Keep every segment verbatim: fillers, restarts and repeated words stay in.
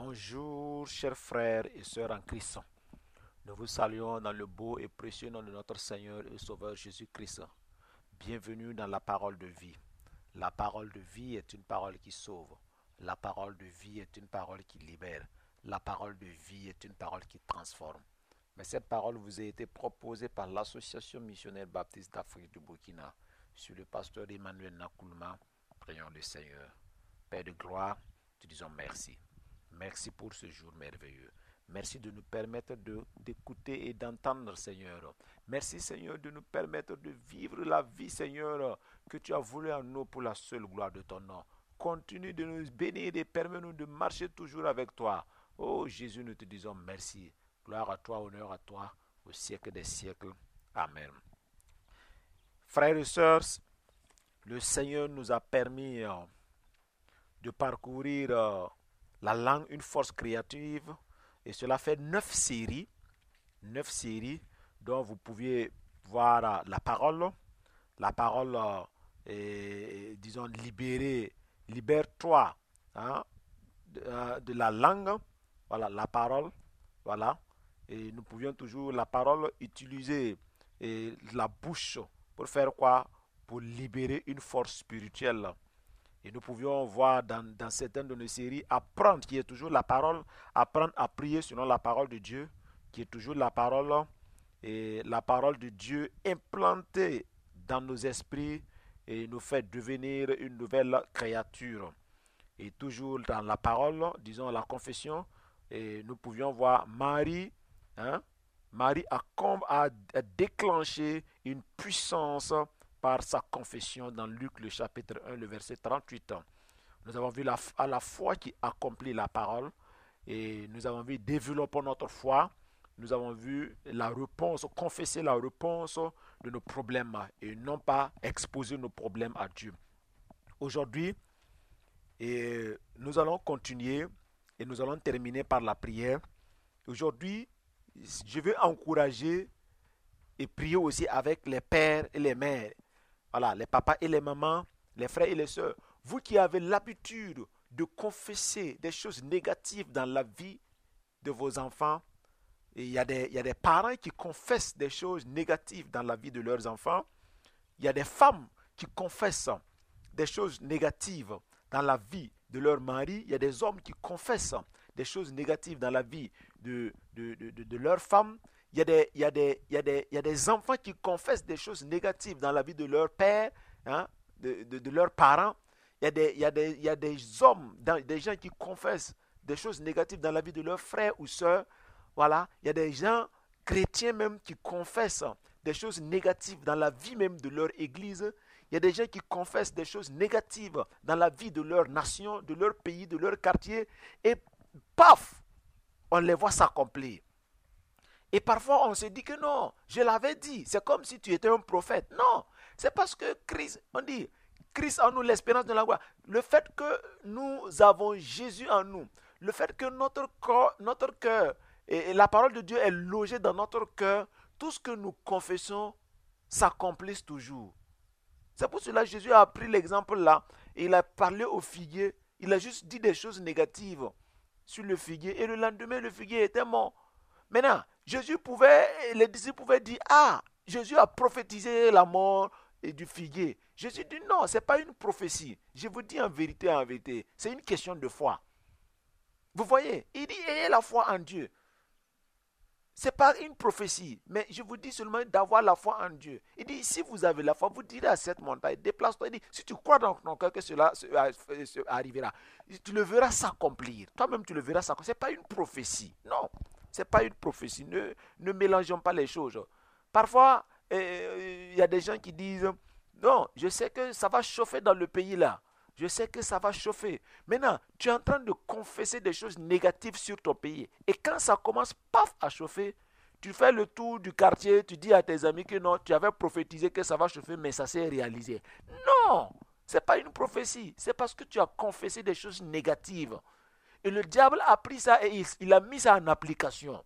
Bonjour, chers frères et sœurs en Christ. Nous vous saluons dans le beau et précieux nom de notre Seigneur et Sauveur Jésus-Christ. Bienvenue dans la parole de vie. La parole de vie est une parole qui sauve. La parole de vie est une parole qui libère. La parole de vie est une parole qui transforme. Mais cette parole vous a été proposée par l'Association missionnaire baptiste d'Afrique du Burkina, sur le pasteur Emmanuel Nakoulma. Prions le Seigneur. Père de gloire, te disons merci. Merci pour ce jour merveilleux. Merci de nous permettre de, d'écouter et d'entendre, Seigneur. Merci, Seigneur, de nous permettre de vivre la vie, Seigneur, que tu as voulu en nous pour la seule gloire de ton nom. Continue de nous bénir et permets-nous de marcher toujours avec toi. Oh Jésus, nous te disons merci. Gloire à toi, honneur à toi, au siècle des siècles. Amen. Frères et sœurs, le Seigneur nous a permis euh, de parcourir euh, la langue, une force créative, et cela fait neuf séries, neuf séries dont vous pouviez voir euh, la parole, la parole, euh, est, disons, libérée, libère-toi hein, de, euh, de la langue, voilà, la parole, voilà, et nous pouvions toujours, la parole, utiliser et la bouche pour faire quoi? Pour libérer une force spirituelle. Et nous pouvions voir dans, dans certaines de nos séries, apprendre, qui est toujours la parole, apprendre à prier selon la parole de Dieu, qui est toujours la parole, et la parole de Dieu implantée dans nos esprits et nous fait devenir une nouvelle créature. Et toujours dans la parole, disons la confession, et nous pouvions voir Marie, hein, Marie a, a, a déclenché une puissance par sa confession dans Luc le chapitre un, le verset trente-huit. Nous avons vu la, à la foi qui accomplit la parole et nous avons vu développer notre foi. Nous avons vu la réponse, confesser la réponse de nos problèmes et non pas exposer nos problèmes à Dieu. Aujourd'hui, et nous allons continuer et nous allons terminer par la prière. Aujourd'hui, je veux encourager et prier aussi avec les pères et les mères. Voilà, les papas et les mamans, les frères et les sœurs. Vous qui avez l'habitude de confesser des choses négatives dans la vie de vos enfants, et il y a des, il y a des parents qui confessent des choses négatives dans la vie de leurs enfants. Il y a des femmes qui confessent des choses négatives dans la vie de leur mari. Il y a des hommes qui confessent des choses négatives dans la vie de, de, de, de, de leur femme. Il y, a des, il, y a des, il, y a des, il y a des enfants qui confessent des choses négatives dans la vie de leur père, hein, de, de, de leurs parents. Il y a des, il y a des, il y a des hommes, des gens qui confessent des choses négatives dans la vie de leurs frères ou sœurs. Voilà. Il y a des gens chrétiens même qui confessent des choses négatives dans la vie même de leur église. Il y a des gens qui confessent des choses négatives dans la vie de leur nation, de leur pays, de leur quartier. Et paf, on les voit s'accomplir. Et parfois, on se dit que non, je l'avais dit, c'est comme si tu étais un prophète. Non, c'est parce que Christ, on dit, Christ en nous, l'espérance de la gloire. Le fait que nous avons Jésus en nous, le fait que notre corps, notre cœur, et la parole de Dieu est logée dans notre cœur, tout ce que nous confessons s'accomplisse toujours. C'est pour cela que Jésus a pris l'exemple là, et il a parlé au figuier, il a juste dit des choses négatives sur le figuier, et le lendemain, le figuier était mort. Maintenant, Jésus pouvait, les disciples pouvaient dire, ah, Jésus a prophétisé la mort du figuier. Jésus dit, non, ce n'est pas une prophétie. Je vous dis en vérité, en vérité, c'est une question de foi. Vous voyez, il dit, ayez la foi en Dieu. Ce n'est pas une prophétie, mais je vous dis seulement d'avoir la foi en Dieu. Il dit, si vous avez la foi, vous direz à cette montagne, déplace-toi. Il dit, si tu crois dans ton cœur que cela arrivera, tu le verras s'accomplir. Toi-même, tu le verras s'accomplir. Ce n'est pas une prophétie, non. Ce n'est pas une prophétie. Ne, ne mélangeons pas les choses. Parfois, il euh, y a des gens qui disent, non, je sais que ça va chauffer dans le pays là. Je sais que ça va chauffer. Maintenant, tu es en train de confesser des choses négatives sur ton pays. Et quand ça commence, paf, à chauffer, tu fais le tour du quartier, tu dis à tes amis que non, tu avais prophétisé que ça va chauffer, mais ça s'est réalisé. Non, ce n'est pas une prophétie. C'est parce que tu as confessé des choses négatives. Et le diable a pris ça et il, il a mis ça en application.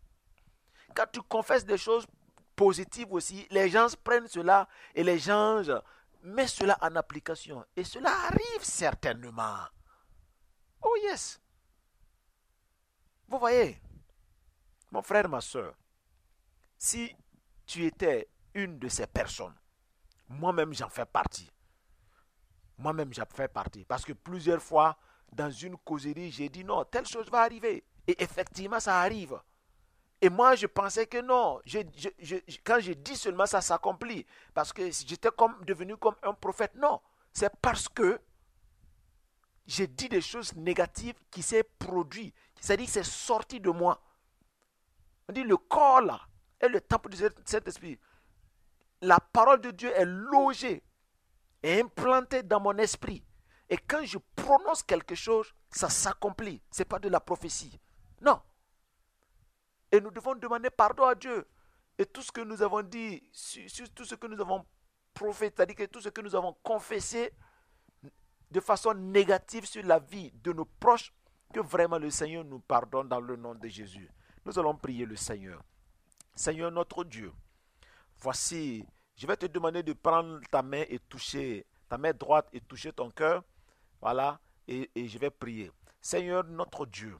Quand tu confesses des choses positives aussi, les gens prennent cela et les gens mettent cela en application. Et cela arrive certainement. Oh yes. Vous voyez, mon frère, ma soeur, si tu étais une de ces personnes, moi-même j'en fais partie. Moi-même j'en fais partie. Parce que plusieurs fois, dans une causerie, j'ai dit non, telle chose va arriver. Et effectivement, ça arrive. Et moi, je pensais que non. Je, je, je, quand je dis seulement ça s'accomplit. Parce que j'étais comme, devenu comme un prophète. Non. C'est parce que j'ai dit des choses négatives qui s'est produit. C'est-à-dire que c'est sorti de moi. On dit le corps là est le temple du Saint-Esprit. La parole de Dieu est logée et implantée dans mon esprit. Et quand je prononce quelque chose, ça s'accomplit. Ce n'est pas de la prophétie. Non. Et nous devons demander pardon à Dieu. Et tout ce que nous avons dit, sur tout ce que nous avons prophétisé, c'est-à-dire que tout ce que nous avons confessé de façon négative sur la vie de nos proches, que vraiment le Seigneur nous pardonne dans le nom de Jésus. Nous allons prier le Seigneur. Seigneur notre Dieu, voici, je vais te demander de prendre ta main et toucher, ta main droite et toucher ton cœur. Voilà, et, et je vais prier. Seigneur notre Dieu,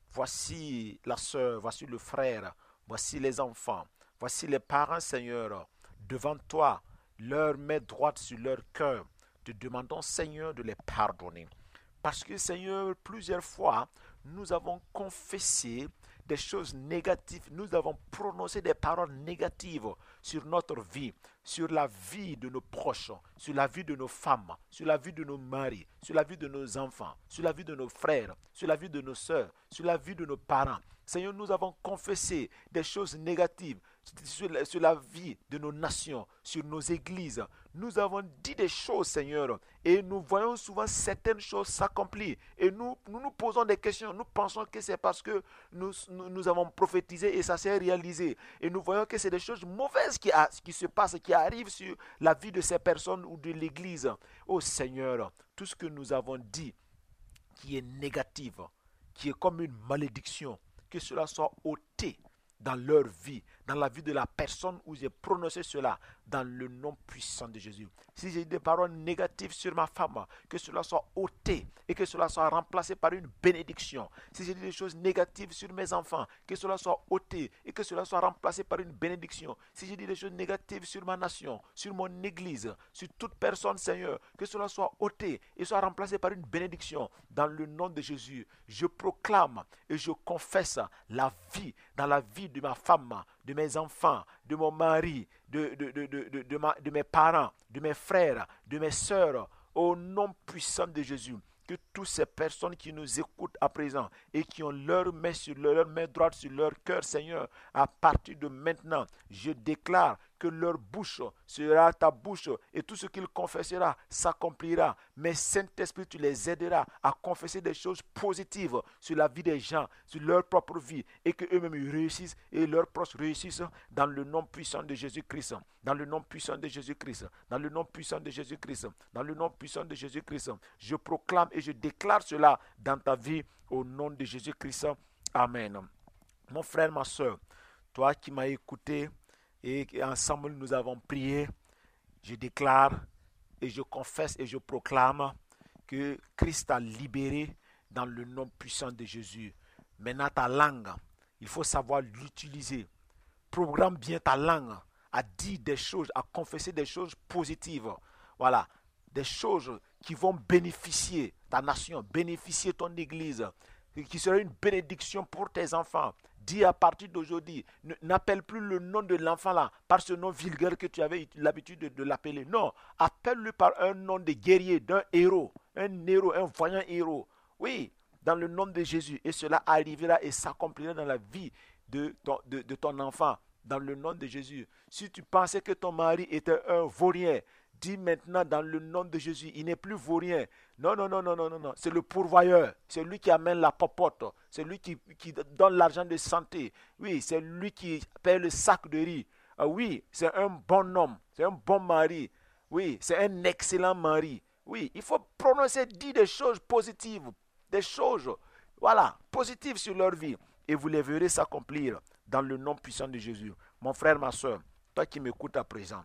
voici la sœur, voici le frère, voici les enfants, voici les parents, Seigneur, devant toi, leur main droite sur leur cœur. Te demandons, Seigneur, de les pardonner. Parce que, Seigneur, plusieurs fois, nous avons confessé des choses négatives, nous avons prononcé des paroles négatives sur notre vie, sur la vie de nos proches, sur la vie de nos femmes, sur la vie de nos maris, sur la vie de nos enfants, sur la vie de nos frères, sur la vie de nos sœurs, sur la vie de nos parents. Seigneur, nous avons confessé des choses négatives sur la, sur la vie de nos nations, sur nos églises. Nous avons dit des choses, Seigneur, et nous voyons souvent certaines choses s'accomplir. Et nous, nous nous posons des questions. Nous pensons que c'est parce que nous, nous, nous avons prophétisé et ça s'est réalisé. Et nous voyons que c'est des choses mauvaises qui, a, qui se passent, qui arrivent sur la vie de ces personnes ou de l'église. Oh Seigneur, tout ce que nous avons dit qui est négatif, qui est comme une malédiction, que cela soit ôté dans leur vie, dans la vie de la personne où j'ai prononcé cela, dans le nom puissant de Jésus. Si j'ai des paroles négatives sur ma femme, que cela soit ôté et que cela soit remplacé par une bénédiction. Si j'ai dit des choses négatives sur mes enfants, que cela soit ôté et que cela soit remplacé par une bénédiction. Si j'ai dit des choses négatives sur ma nation, sur mon église, sur toute personne, Seigneur, que cela soit ôté et soit remplacé par une bénédiction. Dans le nom de Jésus, je proclame et je confesse la vie, dans la vie de ma femme, de mes enfants, de mon mari, de, de, de, de, de, de, ma, de mes parents, de mes frères, de mes sœurs, au nom puissant de Jésus. Que toutes ces personnes qui nous écoutent à présent et qui ont leur main sur leur main droite sur leur cœur, Seigneur, à partir de maintenant, je déclare que leur bouche sera ta bouche et tout ce qu'ils confesseront s'accomplira. Mais Saint-Esprit, tu les aideras à confesser des choses positives sur la vie des gens, sur leur propre vie et qu'eux-mêmes réussissent et leurs proches réussissent dans le nom puissant de Jésus-Christ. Dans le nom puissant de Jésus-Christ. Dans le nom puissant de Jésus-Christ. Dans le nom puissant de Jésus-Christ. Je proclame et je déclare cela dans ta vie au nom de Jésus-Christ. Amen. Mon frère, ma soeur, toi qui m'as écouté, et ensemble nous avons prié, je déclare et je confesse et je proclame que Christ a libéré dans le nom puissant de Jésus. Maintenant ta langue, il faut savoir l'utiliser. Programme bien ta langue à dire des choses, à confesser des choses positives. Voilà, des choses qui vont bénéficier ta nation, bénéficier ton église, qui sera une bénédiction pour tes enfants. Dis à partir d'aujourd'hui, n'appelle plus le nom de l'enfant là par ce nom vulgaire que tu avais l'habitude de, de l'appeler. Non, appelle-le par un nom de guerrier, d'un héros, un héros, un voyant héros. Oui, dans le nom de Jésus. Et cela arrivera et s'accomplira dans la vie de ton, de, de ton enfant, dans le nom de Jésus. Si tu pensais que ton mari était un vaurien, dis maintenant dans le nom de Jésus, il n'est plus vaurien. Non, non, non, non, non, non, non. C'est le pourvoyeur. C'est lui qui amène la popote. C'est lui qui, qui donne l'argent de santé. Oui, c'est lui qui paye le sac de riz. Ah, oui, c'est un bon homme. C'est un bon mari. Oui, c'est un excellent mari. Oui, il faut prononcer, dire des choses positives. Des choses, voilà, positives sur leur vie. Et vous les verrez s'accomplir dans le nom puissant de Jésus. Mon frère, ma soeur, toi qui m'écoutes à présent,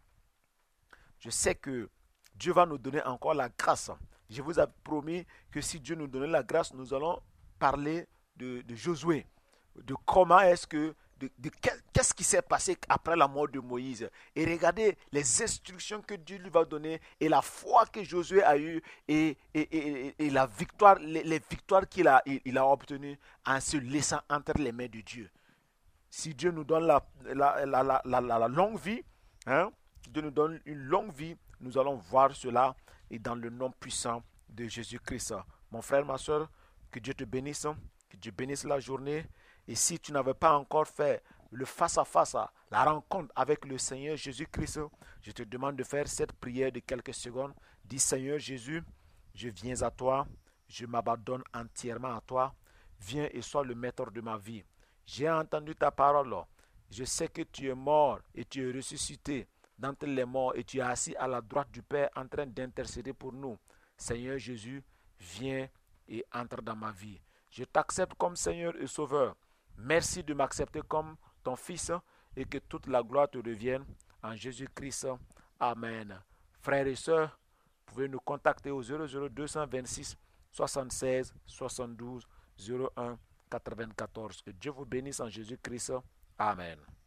je sais que Dieu va nous donner encore la grâce. Je vous ai promis que si Dieu nous donnait la grâce, nous allons parler de, de Josué, de comment est-ce que, de, de qu'est-ce qui s'est passé après la mort de Moïse. Et regardez les instructions que Dieu lui va donner et la foi que Josué a eue et, et, et, et la victoire, les, les victoires qu'il a, il, il a obtenues en se laissant entre les mains de Dieu. Si Dieu nous donne la, la, la, la, la, la longue vie, hein, Dieu nous donne une longue vie, nous allons voir cela et dans le nom puissant de Jésus-Christ. Mon frère, ma soeur, que Dieu te bénisse, que Dieu bénisse la journée. Et si tu n'avais pas encore fait le face-à-face, la rencontre avec le Seigneur Jésus-Christ, je te demande de faire cette prière de quelques secondes. Dis Seigneur Jésus, je viens à toi, je m'abandonne entièrement à toi. Viens et sois le maître de ma vie. J'ai entendu ta parole. Je sais que tu es mort et tu es ressuscité d'entre les morts et tu es assis à la droite du Père en train d'intercéder pour nous. Seigneur Jésus, viens et entre dans ma vie. Je t'accepte comme Seigneur et Sauveur. Merci de m'accepter comme ton Fils et que toute la gloire te revienne en Jésus-Christ. Amen. Frères et sœurs, vous pouvez nous contacter au zéro zéro deux cent vingt-six soixante-seize soixante-douze zéro un quatre-vingt-quatorze. Que Dieu vous bénisse en Jésus-Christ. Amen.